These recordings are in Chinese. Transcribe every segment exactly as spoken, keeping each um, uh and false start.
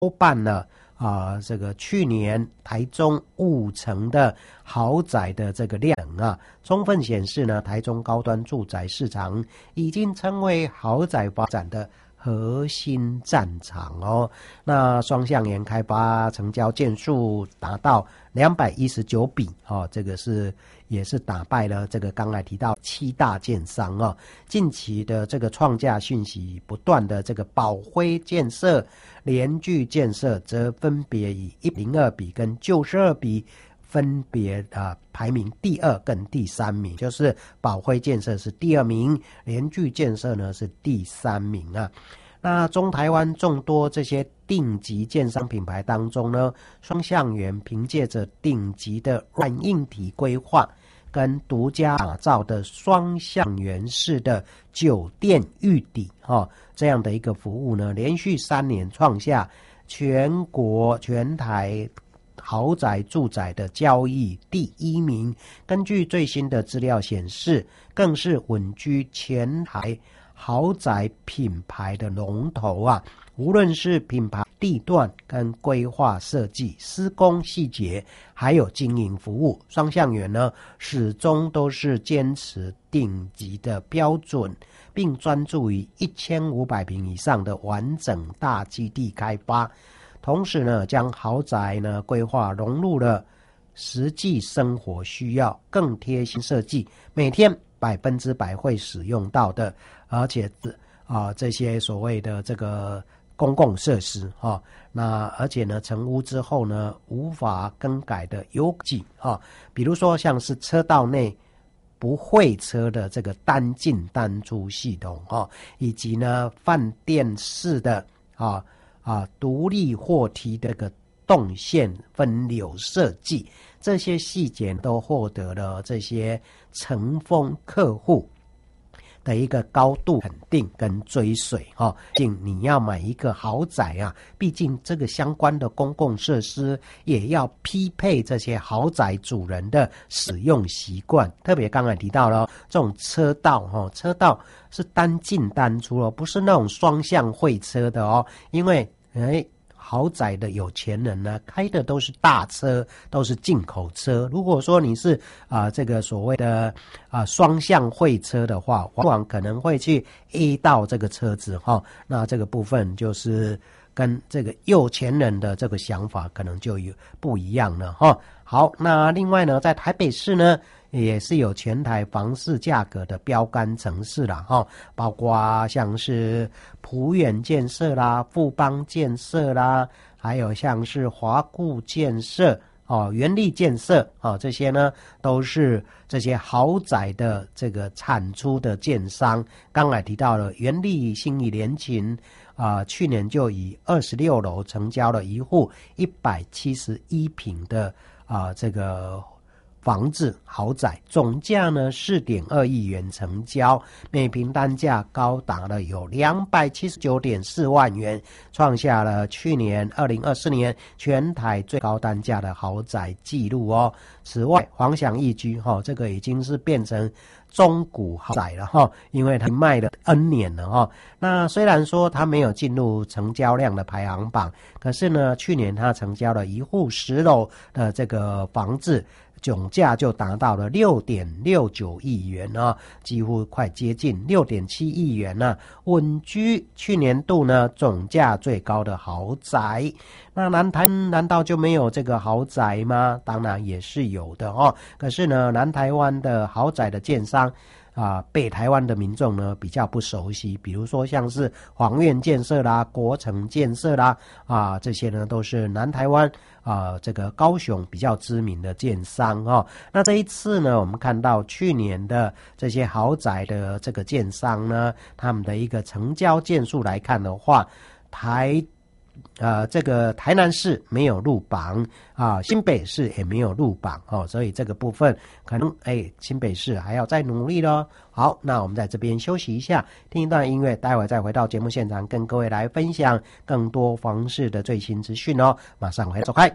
办了啊、呃，这个去年台中五成的豪宅的这个量啊，充分显示呢，台中高端住宅市场已经成为豪宅发展的核心战场哦。那双橡园开发成交件数达到两百一十九笔哦，这个是也是打败了这个刚才提到七大建商哦。近期的这个创价讯息不断的这个宝辉建设、联聚建设则分别以一百零二笔跟九十二笔分别啊排名第二跟第三名，就是宝辉建设是第二名，联聚建设呢是第三名啊。那中台湾众多这些顶级建商品牌当中呢，双橡园凭借着顶级的软硬体规划跟独家打造的双橡园式的酒店预抵哈这样的一个服务呢，连续三年创下全国全台豪宅住宅的交易第一名。根据最新的资料显示，更是稳居全台豪宅品牌的龙头啊！无论是品牌地段跟规划设计、施工细节，还有经营服务，双橡园呢始终都是坚持顶级的标准，并专注于一千五百平以上的完整大基地开发。同时呢，将豪宅呢规划融入了实际生活需要，更贴心设计，每天百分之百会使用到的，而且啊、呃、这些所谓的这个公共设施哈、哦，那而且呢成屋之后呢无法更改的有几哈，比如说像是车道内不会车的这个单进单出系统哈、哦，以及呢饭店式的啊啊独立货梯这个动线分流设计，这些细节都获得了这些承封客户的一个高度肯定跟追随哈。毕竟你要买一个豪宅啊，毕竟这个相关的公共设施也要匹配这些豪宅主人的使用习惯。特别刚才提到了这种车道哈，车道是单进单出哦，不是那种双向会车的哦，因为哎。豪宅的有钱人呢，开的都是大车，都是进口车。如果说你是啊、呃、这个所谓的啊双向会车的话，往往可能会去 A 到这个车子哈、哦，那这个部分就是跟这个有钱人的这个想法可能就有不一样了哈、哦。好，那另外呢，在台北市呢，也是有全台房市价格的标杆城市啦哈，包括像是埔远建设啦、富邦建设啦，还有像是华固建设哦、元力建设哦，这些呢都是这些豪宅的这个产出的建商。刚才提到了元力信义联勤啊、呃，去年就以二十六楼成交了一户一百七十一坪的啊、呃、这个。房子豪宅总价呢四点二亿元成交，每平单价高达了有两百七十九点四万元，创下了去年二零二四年全台最高单价的豪宅纪录哦。此外，黄祥义居哈、哦，这个已经是变成中古豪宅了哈、哦，因为它卖了 N 年了哈、哦。那虽然说它没有进入成交量的排行榜，可是呢，去年它成交了一户十楼的这个房子。总价就达到了 六点六九亿元啊，几乎快接近 六点七亿元呢、啊，稳居去年度呢总价最高的豪宅。那南台难道就没有这个豪宅吗？当然也是有的哦。可是呢，南台湾的豪宅的建商啊，北台湾的民众呢比较不熟悉，比如说像是皇苑建设啦、国城建设啦啊，这些呢都是南台湾啊这个高雄比较知名的建商哦。那这一次呢，我们看到去年的这些豪宅的这个建商呢，他们的一个成交件数来看的话，台呃，这个台南市没有入榜啊，新北市也没有入榜哦，所以这个部分可能哎，新北市还要再努力咯。好，那我们在这边休息一下，听一段音乐，待会再回到节目现场，跟各位来分享更多房市的最新资讯哦。马上回来走开。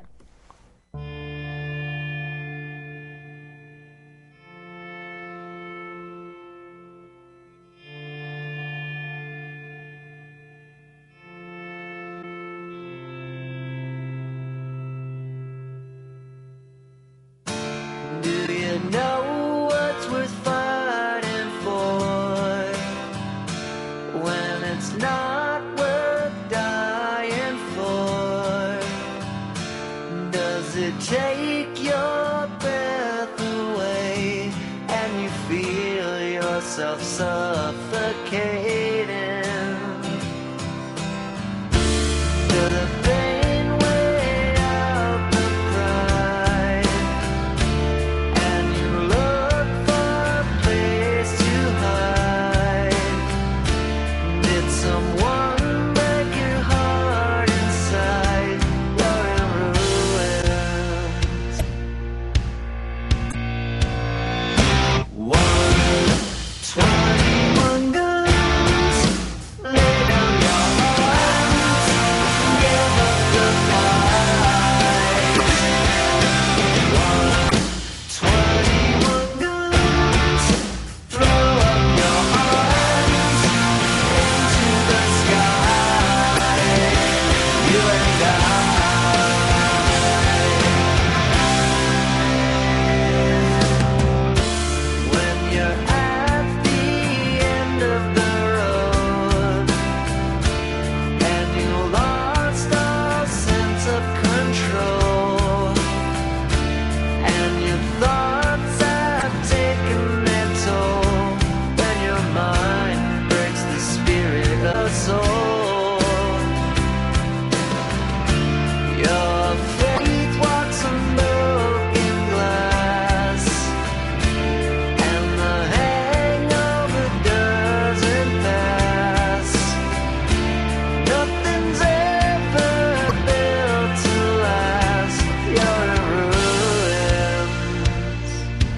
Does it take your breath away and you feel yourself suffocating? Does the pain weigh out the pride and you look for a place to hide? Did someone break your heart inside? You're in ruins. One, twenty-one guns, lay down your arms, give up the fight. One, twenty-one guns, throw up your arms into the sky. You and I. When you're at the end of the road and you lost all sense of control and your thoughts have taken their toll, when your mind breaks the spirit of soul, your faith walks on broken glass and the hangover doesn't pass. Nothing's ever built to last. You're in ruins.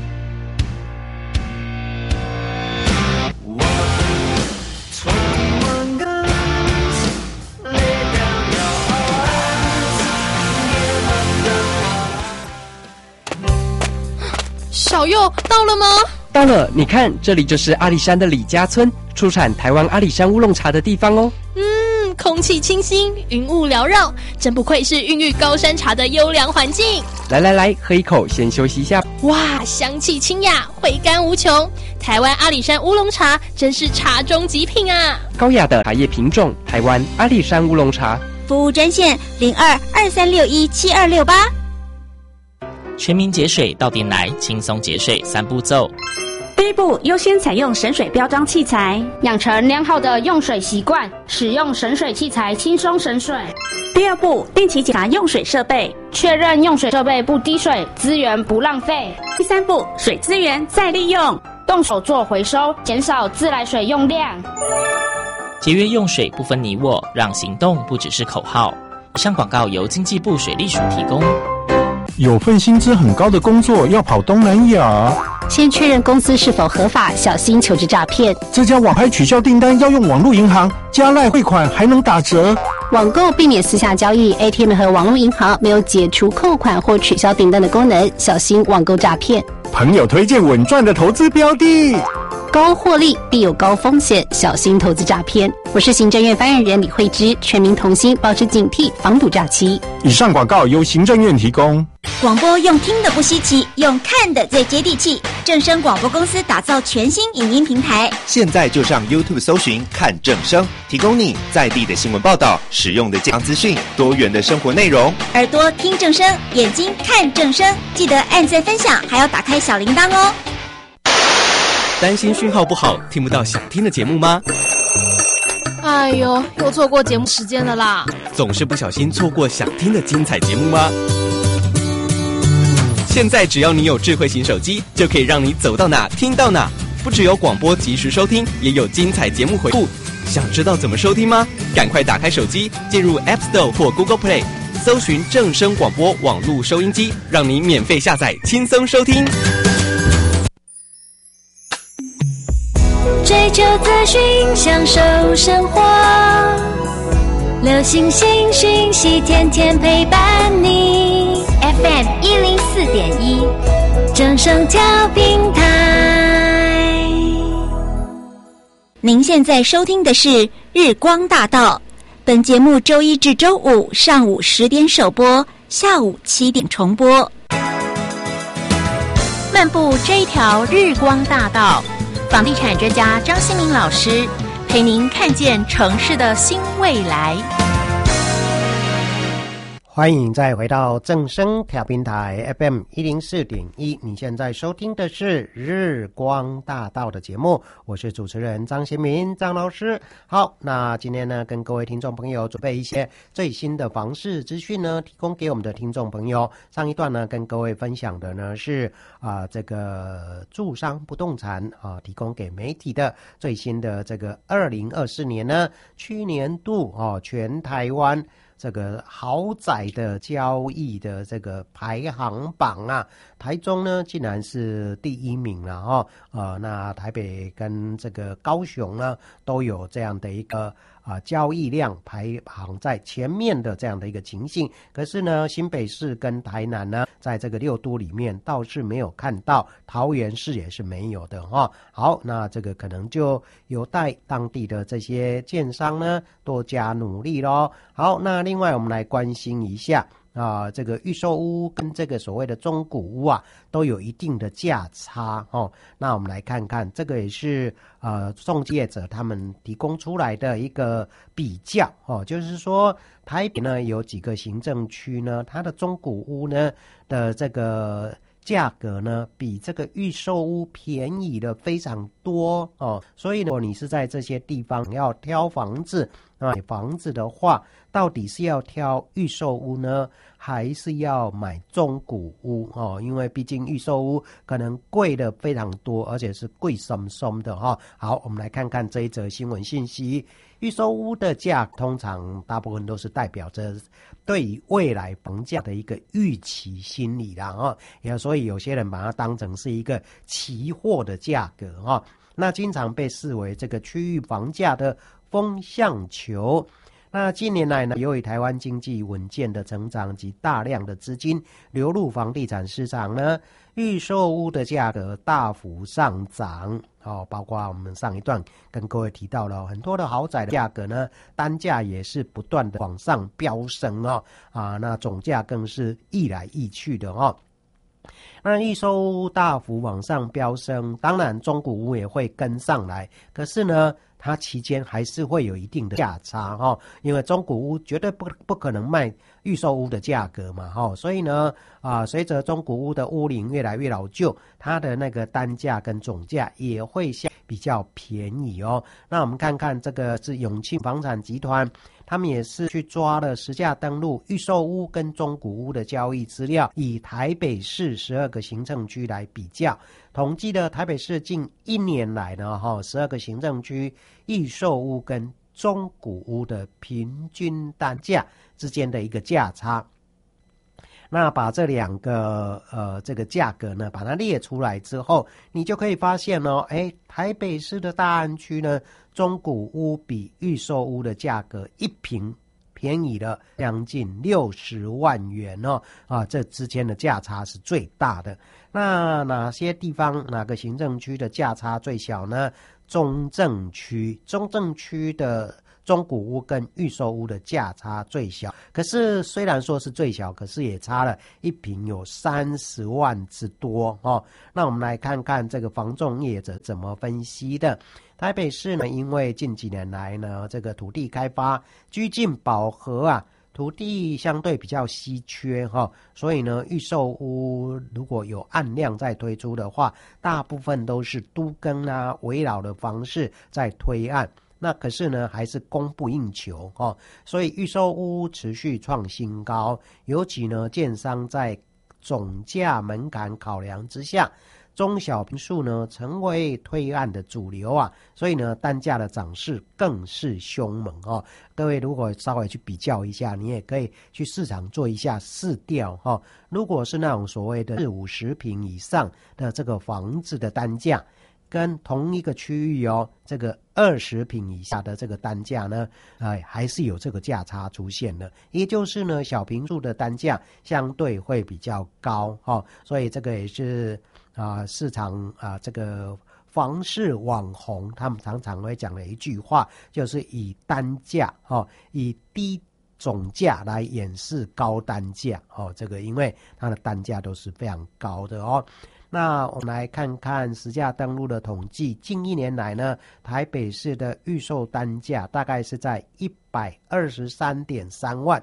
One, twenty-one guns, lay down your arms, give up the fight. 小佑到了吗？ 到了，你看，这里就是阿里山的李家村，出产台湾阿里山乌龙茶的地方哦。 嗯，空气清新，云雾缭绕，真不愧是孕育高山茶的优良环境。 来来来，喝一口，先休息一下。 哇，香气清雅，回甘无穷。台湾阿里山乌龙茶真是茶中极品啊！ 高雅的茶叶品种，台湾阿里山乌龙茶。 服务专线零二二三六一七二六八。 全民节水到店来，轻松节水三步骤。 第一步，优先采用省水标章器材， 养成良好的用水习惯，使用省水器材轻松省水。 第二步，定期检查用水设备， 确认用水设备不滴水，资源不浪费。 第三步，水资源再利用， 动手做回收，减少自来水用量。 节约用水不分你我，让行动不只是口号。以上广告由经济部水利署提供。 有份薪资很高的工作要跑东南亚， 先确认公司是否合法，小心求职诈骗。 这家网拍取消订单要用网络银行，加赖汇款还能打折。 网购避免私下交易 ，A T M 和网络银行没有解除扣款或取消订单的功能，小心网购诈骗。 朋友推荐稳赚的投资标的， 高获利必有高风险，小心投资诈骗。我是行政院发言人李慧芝，全民同心，保持警惕，防堵诈欺。 以上广告由行政院提供。 广播用听的不稀奇，用看的最接地气。正声广播公司打造全新影音平台， 现在就上 YouTube 搜寻看正声，提供你在地的新闻报道、实用的健康资讯、多元的生活内容。 耳朵听正声，眼睛看正声，记得按赞分享，还要打开小铃铛哦。 担心讯号不好，听不到想听的节目吗？ 哎呦，又错过节目时间了啦！ 总是不小心错过想听的精彩节目吗？现在只要你有智慧型手机，就可以让你走到哪听到哪。不只有广播及时收听，也有精彩节目回顾。想知道怎么收听吗？赶快打开手机，进入 App Store 或 Google Play， 搜寻正声广播网络收音机，让你免费下载，轻松收听。 追求资讯，享受生活，流行新讯息，天天陪伴你。F M 一零四点一，正声调频台。 您现在收听的是日光大道，本节目周一至周五上午十点首播，下午七点重播。 漫步这一条日光大道，房地产专家张新明老师陪您看见城市的新未来。 欢迎再回到正声调频台 F M 一零四点一，你现在收听的是日光大道的节目，我是主持人张贤民张老师。好，那今天呢跟各位听众朋友准备一些最新的房市资讯呢，提供给我们的听众朋友。上一段呢跟各位分享的呢是啊、呃、这个住商不动产啊、呃、提供给媒体的最新的这个二零二四年呢去年度哦全台湾这个豪宅的交易的这个排行榜啊，台中呢竟然是第一名了哈、哦，呃，那台北跟这个高雄呢都有这样的一个啊、呃、交易量排行在前面的这样的一个情形。可是呢，新北市跟台南呢，在这个六都里面倒是没有看到，桃园市也是没有的哈、哦。好，那这个可能就有待当地的这些建商呢多加努力咯。好，那另外我们来关心一下啊，这个预售屋跟这个所谓的中古屋啊，都有一定的价差哦。那我们来看看，这个也是呃中介者他们提供出来的一个比较哦，就是说台北呢有几个行政区呢，它的中古屋呢的这个价格呢比这个预售屋便宜了非常多哦，所以呢，如果你是在这些地方要挑房子啊，买房子的话，到底是要挑预售屋呢，还是要买中古屋哦？因为毕竟预售屋可能贵的非常多，而且是贵松松的哈、哦。好，我们来看看这一则新闻信息。预售屋的价通常大部分都是代表着对于未来房价的一个预期心理啦哦，也所以有些人把它当成是一个期货的价格哦。那经常被视为这个区域房价的风向球。那近年来呢，由于台湾经济稳健的成长及大量的资金流入房地产市场呢，预售屋的价格大幅上涨。哦，包括我们上一段跟各位提到了很多的豪宅的价格呢，单价也是不断的往上飙升哦，啊，那总价更是溢来溢去的哦。那预售屋大幅往上飙升，当然中古屋也会跟上来，可是呢，它期间还是会有一定的价差哈、哦，因为中古屋绝对不不可能卖预售屋的价格嘛哈、哦，所以呢啊，随着中古屋的屋龄越来越老旧，它的那个单价跟总价也会相比较便宜哦。那我们看看这个是永庆房产集团。他们也是去抓了实价登录预售屋跟中古屋的交易资料，以台北市十二个行政区来比较，统计的台北市近一年来呢，哈，十二个行政区预售屋跟中古屋的平均单价之间的一个价差。那把这两个呃这个价格呢，把它列出来之后，你就可以发现哦，哎，台北市的大安区呢，中古屋比预售屋的价格一坪便宜了将近六十万元哦，啊，这之间的价差是最大的。那哪些地方哪个行政区的价差最小呢？中正区，中正区的中古屋跟预售屋的价差最小，可是虽然说是最小，可是也差了一坪有三十万之多哦。那我们来看看这个房仲业者怎么分析的。台北市呢，因为近几年来呢，这个土地开发居近饱和啊，土地相对比较稀缺哈、哦，所以呢，预售屋如果有案量在推出的话，大部分都是都更啊、围绕的方式在推案。那可是呢，还是供不应求哦，所以预售屋持续创新高，尤其呢，建商在总价门槛考量之下，中小坪数呢成为推案的主流啊，所以呢，单价的涨势更是凶猛哦。各位如果稍微去比较一下，你也可以去市场做一下市调哈、哦。如果是那种所谓的四五十坪以上的这个房子的单价，跟同一个区域哦，这个二十坪以下的这个单价呢，哎，还是有这个价差出现的。也就是呢，小坪数的单价相对会比较高哦，所以这个也是啊、呃，市场啊、呃，这个房市网红他们常常会讲的一句话，就是以单价哦，以低总价来掩饰高单价哦。这个因为它的单价都是非常高的哦。那我们来看看实价登录的统计，近一年来呢，台北市的预售单价大概是在一百二十三点三万，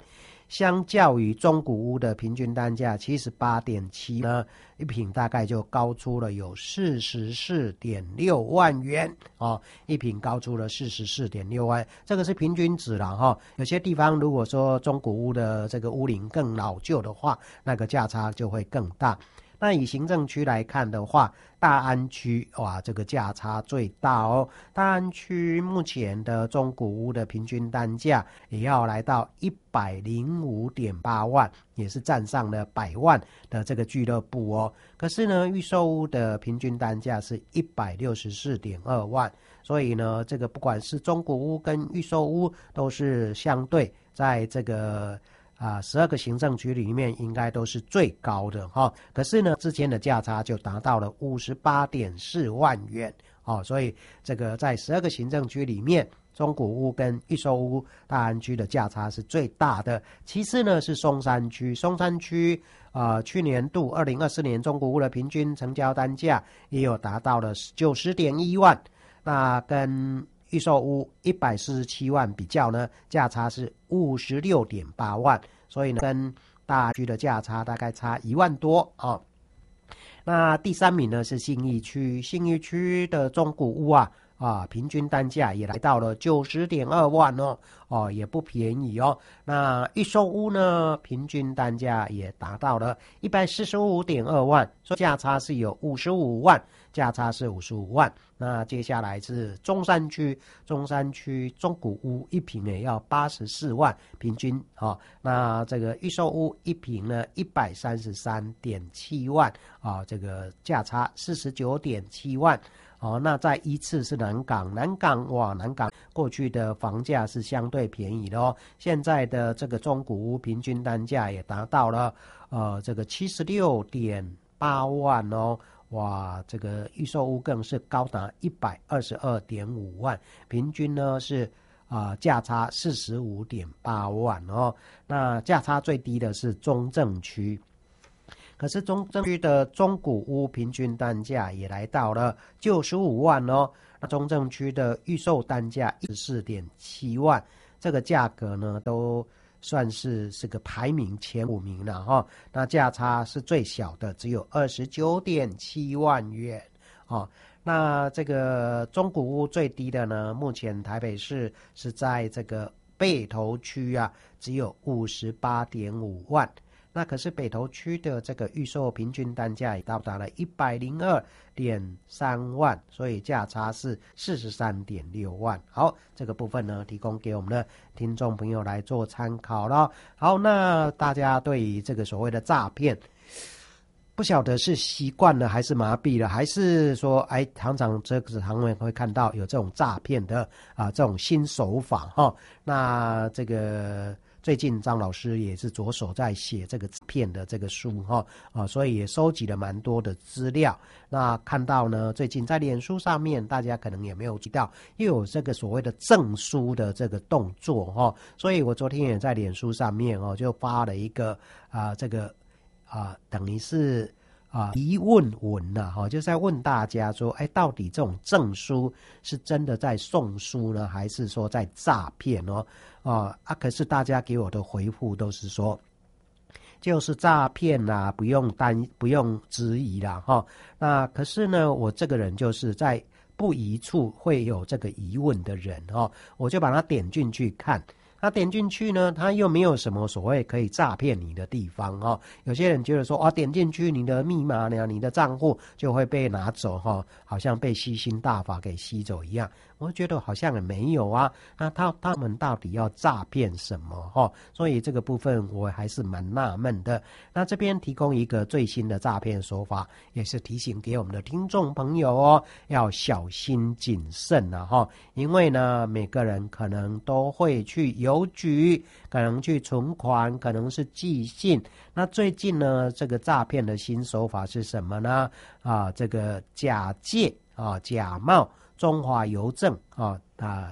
相较于中古屋的平均单价七十八点七呢，一坪大概就高出了有四十四点六万元哦，一坪高出了四十四点六万，这个是平均值啦哈、哦。有些地方如果说中古屋的这个屋龄更老旧的话，那个价差就会更大。那以行政区来看的话，大安区哇，这个价差最大哦。大安区目前的中古屋的平均单价也要来到一百零五点八万，也是站上了百万的这个俱乐部哦。可是呢，预售屋的平均单价是一百六十四点二万，所以呢，这个不管是中古屋跟预售屋，都是相对在这个。啊，十二个行政区里面应该都是最高的哈、哦，可是呢，之间的价差就达到了五十八点四万元哦，所以这个在十二个行政区里面，中古屋跟预售屋大安区的价差是最大的。其次呢是松山区，松山区啊、呃，去年度二零二四年中古屋的平均成交单价也有达到了九十点一万，那跟预售屋一百四十七万比较呢，价差是五十六点八万，所以呢，跟大区的价差大概差一万多哦。那第三名呢是信义区，信义区的中古屋啊啊，平均单价也来到了九十点二万哦，哦也不便宜哦。那预售屋呢，平均单价也达到了一百四十五点二万，所以价差是有五十五万，价差是五十五万。那接下来是中山区，中山区中古屋一坪也要八十四万平均哦。那这个预售屋一坪呢一百三十三点七万啊、哦，这个价差四十九点七万。哦，那再依次是南港，南港哇，南港过去的房价是相对便宜的哦，现在的这个中古屋平均单价也达到了呃这个七十六点八万哦。哇，这个预售屋更是高达一百二十二点五万，平均呢是啊、呃、价差四十五点八万哦。那价差最低的是中正区，可是中正区的中古屋平均单价也来到了九十五万哦。那中正区的预售单价十四点七万，这个价格呢都算是是个排名前五名了哈、哦，那价差是最小的，只有二十九点七万元哦。那这个中古屋最低的呢，目前台北市是在这个北投区啊，只有五十八点五万。那可是北投区的这个预售平均单价也到达了一百零二点三万，所以价差是四十三点六万。好，这个部分呢，提供给我们的听众朋友来做参考了。好，那大家对于这个所谓的诈骗，不晓得是习惯了还是麻痹了，还是说哎，常常这个常常会看到有这种诈骗的啊这种新手法哈、哦。那这个。最近张老师也是着手在写这个骗的这个书哈啊，所以也收集了蛮多的资料。那看到呢，最近在脸书上面，大家可能也没有提到，又有这个所谓的证书的这个动作哈，所以我昨天也在脸书上面哦，就发了一个啊这个啊等于是。啊，疑问文呐、啊，哈，就是在问大家说，哎，到底这种证书是真的在送书呢，还是说在诈骗哦？啊啊，可是大家给我的回复都是说，就是诈骗啦，不用担，不用质疑啦，哈。那可是呢，我这个人就是在不疑处会有这个疑问的人哦，我就把它点进去看。他点进去呢，他又没有什么所谓可以诈骗你的地方哦。有些人觉得说，啊，点进去你的密码呢，你的账户就会被拿走哈、哦，好像被吸星大法给吸走一样。我觉得好像也没有啊。那他他们到底要诈骗什么哈、哦？所以这个部分我还是蛮纳闷的。那这边提供一个最新的诈骗手法，也是提醒给我们的听众朋友哦，要小心谨慎啊哈。因为呢，每个人可能都会去邮局，可能去存款，可能是寄信。那最近呢，这个诈骗的新手法是什么呢？啊，这个假借啊，假冒中华邮政啊啊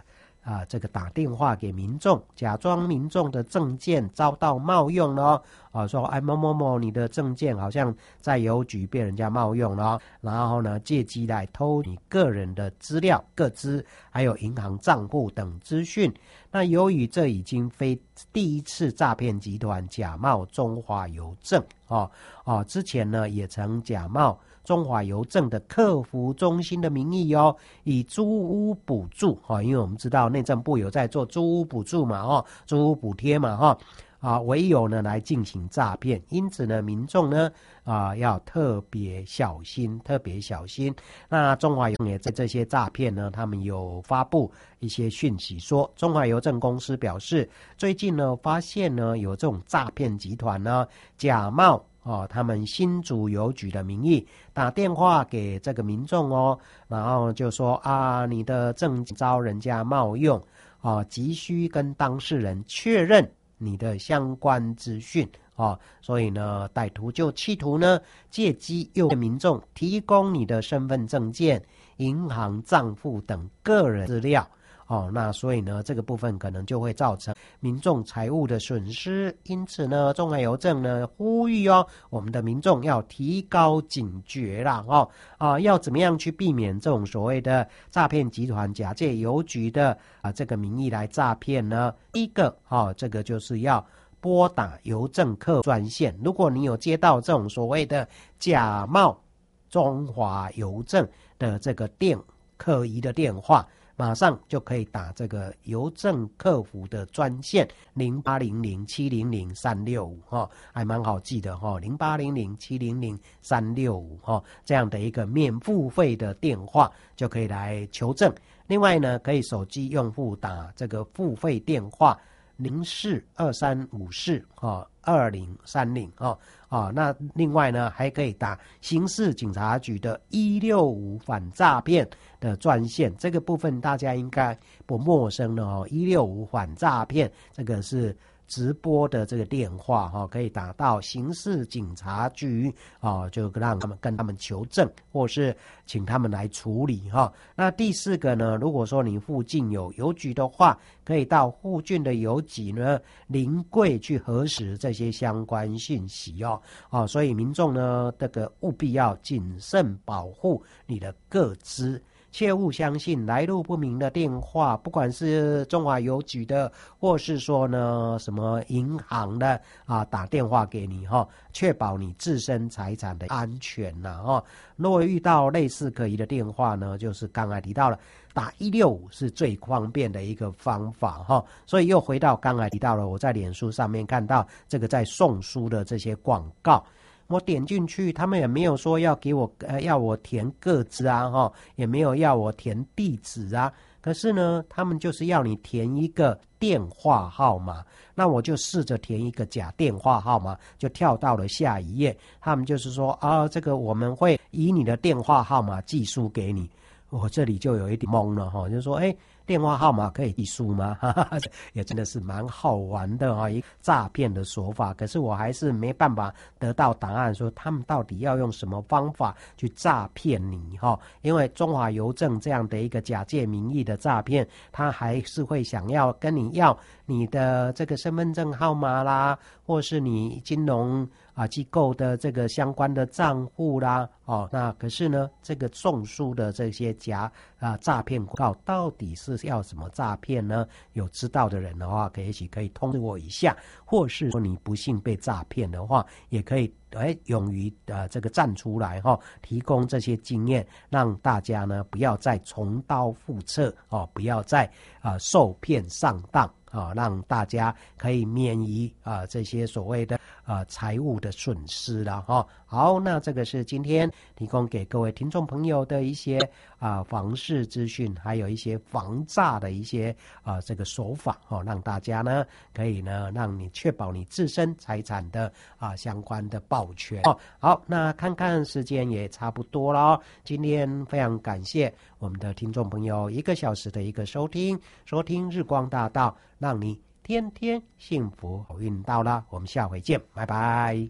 啊，这个打电话给民众，假装民众的证件遭到冒用了哦，啊，说哎某某某，你的证件好像在邮局被人家冒用了哦，然后呢，借机来偷你个人的资料、个资，还有银行账户等资讯。那由于这已经非第一次诈骗集团假冒中华邮政哦哦，之前呢也曾假冒中华邮政的客服中心的名义哦，以租屋补助哦，因为我们知道内政部有在做租屋补助嘛哦，租屋补贴嘛哈、哦。啊，唯有呢来进行诈骗，因此呢，民众呢啊要特别小心，特别小心。那中华邮政也在这些诈骗呢，他们有发布一些讯息说，中华邮政公司表示，最近呢发现呢有这种诈骗集团呢假冒哦他们新竹邮局的名义打电话给这个民众哦，然后就说啊你的证件遭人家冒用啊，急需跟当事人确认你的相关资讯哦，所以呢，歹徒就企图呢借机诱骗民众提供你的身份证件、银行账户等个人资料哦，那所以呢，这个部分可能就会造成民众财务的损失。因此呢，中华邮政呢呼吁哦，我们的民众要提高警觉啦哦啊，要怎么样去避免这种所谓的诈骗集团假借邮局的啊这个名义来诈骗呢？第一个哦，这个就是要拨打邮政客专线。如果你有接到这种所谓的假冒中华邮政的这个电客疑的电话，马上就可以打这个邮政客服的专线零八零零七零零三六五哈，还蛮好记的哈，零八零零七零零三六五哈，这样的一个免付费的电话就可以来求证。另外呢，可以手机用户打这个付费电话零四二三五四哈二零三零哈啊，那另外呢还可以打刑事警察局的一六五反诈骗的专线，这个部分大家应该不陌生了哦。一六五反诈骗这个是直播的这个电话哈，可以打到刑事警察局啊，就让他们跟他们求证，或是请他们来处理哈。那第四个呢，如果说你附近有邮局的话，可以到附近的邮局呢临柜去核实这些相关讯息哦。啊，所以民众呢这个务必要谨慎保护你的个资。切勿相信来路不明的电话，不管是中华邮局的，或是说呢什么银行的啊，打电话给你哈，确保你自身财产的安全呐哈。若遇到类似可疑的电话呢，就是刚才提到了打一六五是最方便的一个方法哈。所以又回到刚才提到了，我在脸书上面看到这个在送书的这些广告。我点进去，他们也没有说要给我呃要我填个资啊哈，也没有要我填地址啊。可是呢，他们就是要你填一个电话号码，那我就试着填一个假电话号码，就跳到了下一页。他们就是说啊，这个我们会以你的电话号码寄书给你。我这里就有一点懵了哈，就是说，哎，电话号码可以寄书吗？哈哈，也真的是蛮好玩的哈，一个诈骗的手法。可是我还是没办法得到答案，说他们到底要用什么方法去诈骗你哈？因为中华邮政这样的一个假借名义的诈骗，他还是会想要跟你要你的这个身份证号码啦，或是你金融啊机构的这个相关的账户啦，哦，那可是呢，这个送书的这些假啊诈骗广告到底是要什么诈骗呢？有知道的人的话，可以一起可以通知我一下，或是说你不幸被诈骗的话，也可以哎勇于呃这个站出来哈、哦，提供这些经验，让大家呢不要再重蹈覆辙哦，不要再啊、呃、受骗上当。啊，让大家可以免于啊这些所谓的啊财务的损失了哈。好，那这个是今天提供给各位听众朋友的一些啊房市资讯，还有一些防诈的一些啊这个手法哦，让大家呢可以呢让你确保你自身财产的啊相关的保全哦。好，那看看时间也差不多了哦，今天非常感谢我们的听众朋友一个小时的一个收听，收听日光大道。让你天天幸福好运到了，我们下回见，拜拜。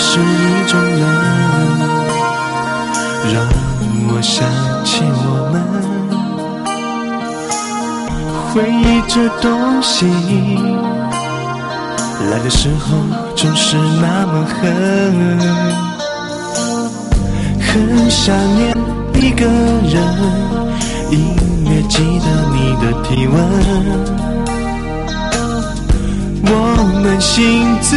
是一种冷，让我想起我们。回忆这东西来的时候总是那么狠，很想念一个人，隐约记得你的体温。我扪心自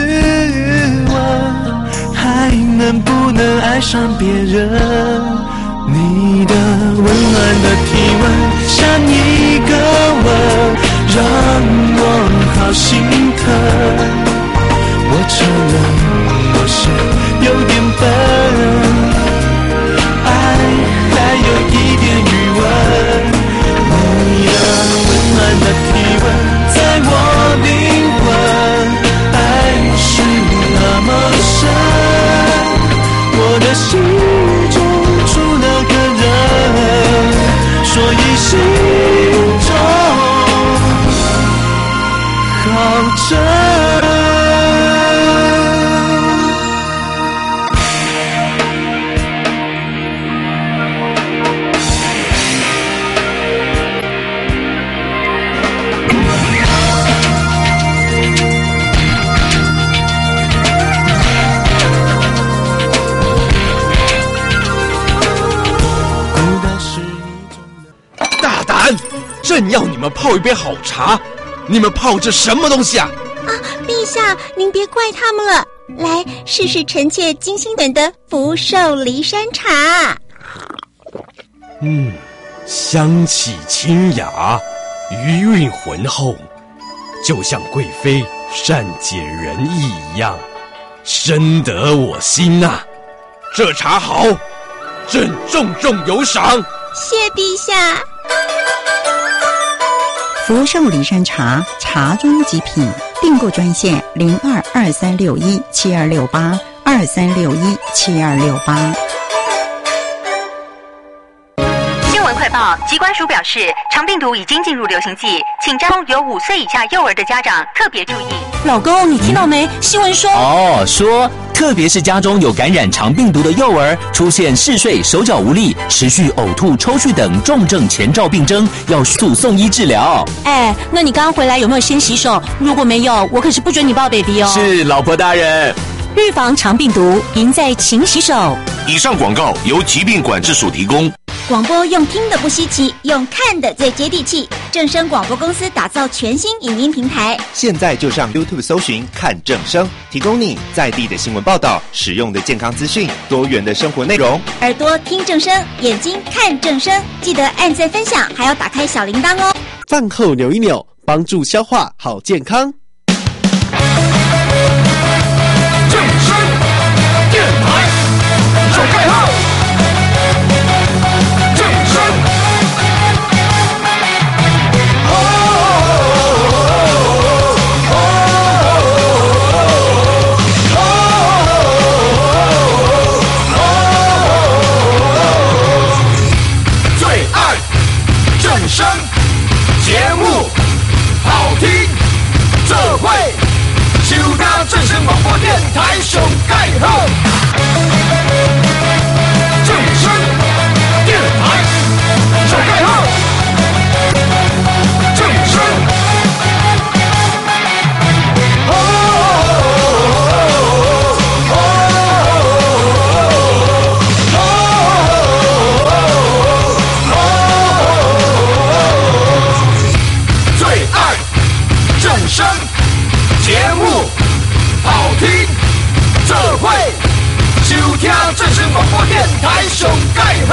问，还能不能爱上别人？你的温暖的体温，像一个吻，让我好心疼。我承认我是有点笨，爱还有一点余温。你的温暖的体温，在我灵魂，爱是那么深，我的心中住了个人，所以心中好真。 正要你们泡一杯好茶，你们泡这什么东西啊？ 啊，陛下，您别怪他们了。来，试试臣妾精心点的福寿梨山茶。 嗯，香气清雅，余韵浑厚，就像贵妃善解人意一样，深得我心呐、啊。这茶好，朕重重有赏。 谢陛下。 福寿梨山茶，茶中极品。订购专线零二二三六一七二六八二三六一七二六八。 新闻快报：疾管署表示，肠病毒已经进入流行季，请家中有五岁以下幼儿的家长特别注意。 老公，你听到没？新闻说哦，说。特别是家中有感染肠病毒的幼儿，出现嗜睡、手脚无力、持续呕吐、抽搐等重症前兆病征，要速送医治疗。 哎，那你刚刚回来有没有先洗手？如果没有，我可是不准你抱 baby 哦。 是，老婆大人。 预防肠病毒，赢在勤洗手。 以上广告由疾病管制署提供。 广播用听的不稀奇，用看的最接地气。正声广播公司打造全新影音平台， 现在就上 YouTube 搜寻看正声，提供你在地的新闻报道、实用的健康资讯、多元的生活内容。 耳朵听正声，眼睛看正声，记得按赞分享，还要打开小铃铛哦。 饭后扭一扭，帮助消化好健康。 正声电台手开号。声节目好听，这会收听正声广播电台上盖好。正声电台上盖好。正声哦哦正声节目好听，这会收听正声广播电台上盖好。